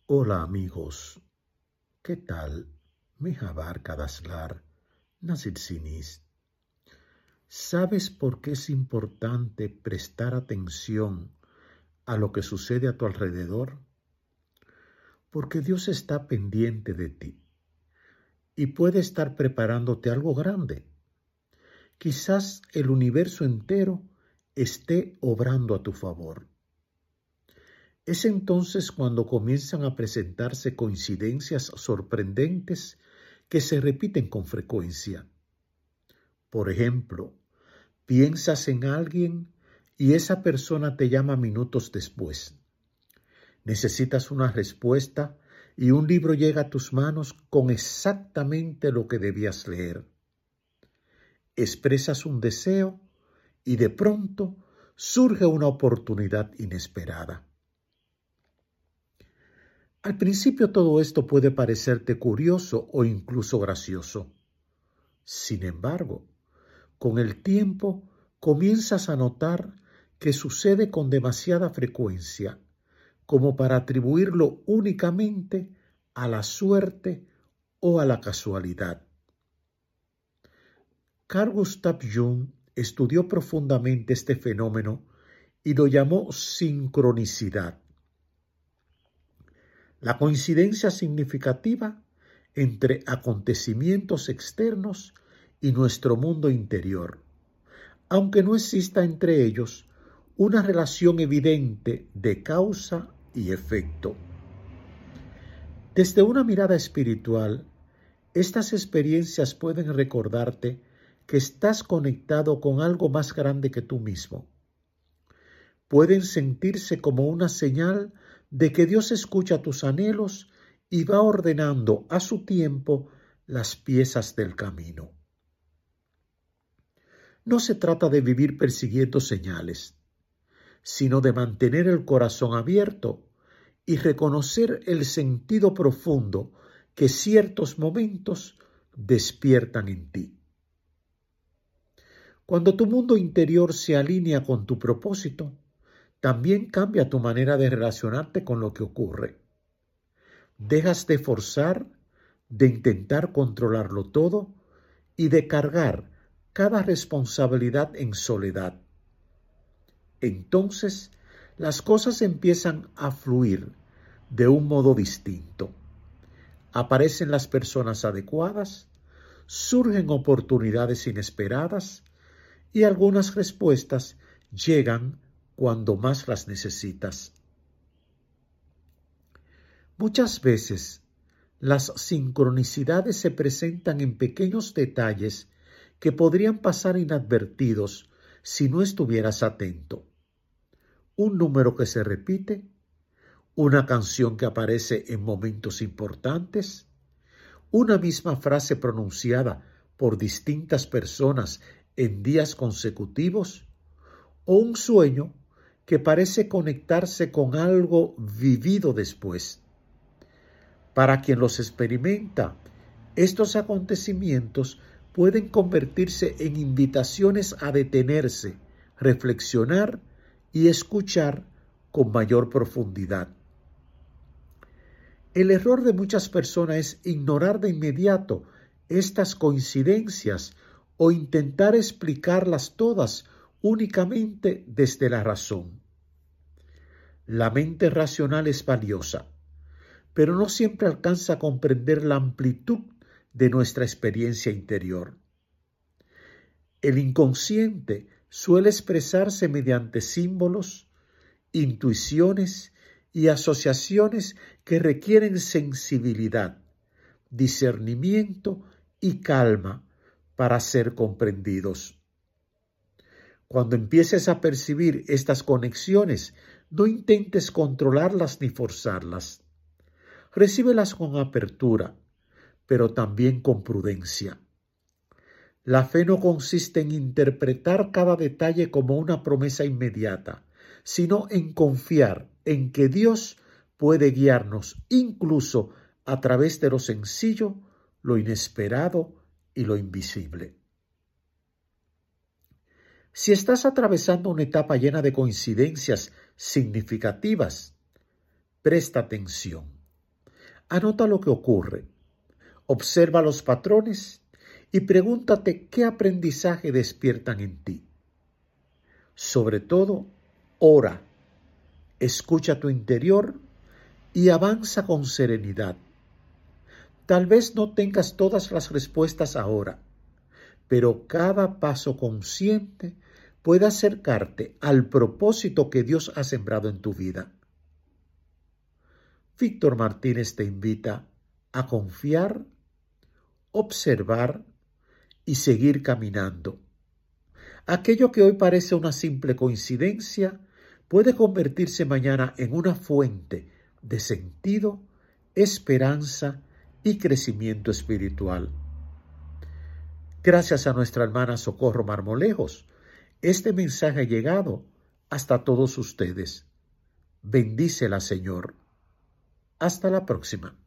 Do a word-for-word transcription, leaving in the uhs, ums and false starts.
Hola amigos, ¿qué tal? Mehabar Kadaslar, Nasirsinis. ¿Sabes por qué es importante prestar atención a lo que sucede a tu alrededor? Porque Dios está pendiente de ti y puede estar preparándote algo grande. Quizás el universo entero esté obrando a tu favor. Es entonces cuando comienzan a presentarse coincidencias sorprendentes que se repiten con frecuencia. Por ejemplo, piensas en alguien y esa persona te llama minutos después. Necesitas una respuesta y un libro llega a tus manos con exactamente lo que debías leer. Expresas un deseo y de pronto surge una oportunidad inesperada. Al principio todo esto puede parecerte curioso o incluso gracioso. Sin embargo, con el tiempo comienzas a notar que sucede con demasiada frecuencia como para atribuirlo únicamente a la suerte o a la casualidad. Carl Gustav Jung estudió profundamente este fenómeno y lo llamó sincronicidad. La coincidencia significativa entre acontecimientos externos y nuestro mundo interior, aunque no exista entre ellos una relación evidente de causa y efecto. Desde una mirada espiritual, estas experiencias pueden recordarte que estás conectado con algo más grande que tú mismo. Pueden sentirse como una señal de que Dios escucha tus anhelos y va ordenando a su tiempo las piezas del camino. No se trata de vivir persiguiendo señales, sino de mantener el corazón abierto y reconocer el sentido profundo que ciertos momentos despiertan en ti. Cuando tu mundo interior se alinea con tu propósito, también cambia tu manera de relacionarte con lo que ocurre. Dejas de forzar, de intentar controlarlo todo y de cargar cada responsabilidad en soledad. Entonces, las cosas empiezan a fluir de un modo distinto. Aparecen las personas adecuadas, surgen oportunidades inesperadas y algunas respuestas llegan cuando más las necesitas. Muchas veces, las sincronicidades se presentan en pequeños detalles que podrían pasar inadvertidos si no estuvieras atento. Un número que se repite, una canción que aparece en momentos importantes, una misma frase pronunciada por distintas personas en días consecutivos, o un sueño que parece conectarse con algo vivido después. Para quien los experimenta, estos acontecimientos pueden convertirse en invitaciones a detenerse, reflexionar y escuchar con mayor profundidad. El error de muchas personas es ignorar de inmediato estas coincidencias o intentar explicarlas todas únicamente desde la razón. La mente racional es valiosa, pero no siempre alcanza a comprender la amplitud de nuestra experiencia interior. El inconsciente suele expresarse mediante símbolos, intuiciones y asociaciones que requieren sensibilidad, discernimiento y calma para ser comprendidos. Cuando empieces a percibir estas conexiones, no intentes controlarlas ni forzarlas. Recíbelas con apertura, pero también con prudencia. La fe no consiste en interpretar cada detalle como una promesa inmediata, sino en confiar en que Dios puede guiarnos incluso a través de lo sencillo, lo inesperado y lo invisible. Si estás atravesando una etapa llena de coincidencias significativas, presta atención. Anota lo que ocurre, observa los patrones y pregúntate qué aprendizaje despiertan en ti. Sobre todo, ora, escucha tu interior y avanza con serenidad. Tal vez no tengas todas las respuestas ahora, pero cada paso consciente puede acercarte al propósito que Dios ha sembrado en tu vida. Víctor Martínez te invita a confiar, observar y seguir caminando. Aquello que hoy parece una simple coincidencia puede convertirse mañana en una fuente de sentido, esperanza y crecimiento espiritual. Gracias a nuestra hermana Socorro Marmolejos, este mensaje ha llegado hasta todos ustedes. Bendícela, Señor. Hasta la próxima.